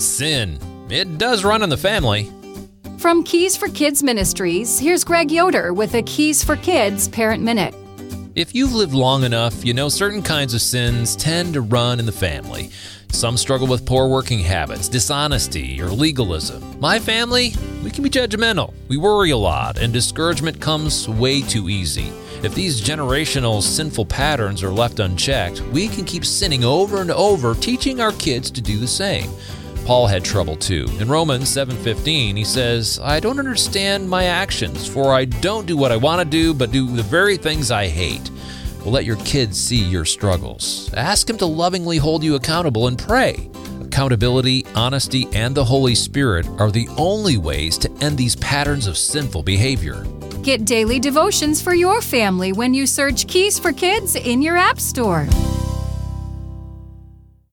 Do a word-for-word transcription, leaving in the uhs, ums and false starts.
Sin. It does run in the family. From Keys for Kids Ministries, here's Greg Yoder with a Keys for Kids Parent Minute. If you've lived long enough, you know certain kinds of sins tend to run in the family. Some struggle with poor working habits, dishonesty, or legalism. My family, we can be judgmental. We worry a lot, and discouragement comes way too easy. If these generational sinful patterns are left unchecked, we can keep sinning over and over, teaching our kids to do the same. Paul had trouble too. In Romans seven fifteen, he says, I don't understand my actions, for I don't do what I want to do, but do the very things I hate. Well, let your kids see your struggles. Ask them to lovingly hold you accountable and pray. Accountability, honesty, and the Holy Spirit are the only ways to end these patterns of sinful behavior. Get daily devotions for your family when you search Keys for Kids in your App Store.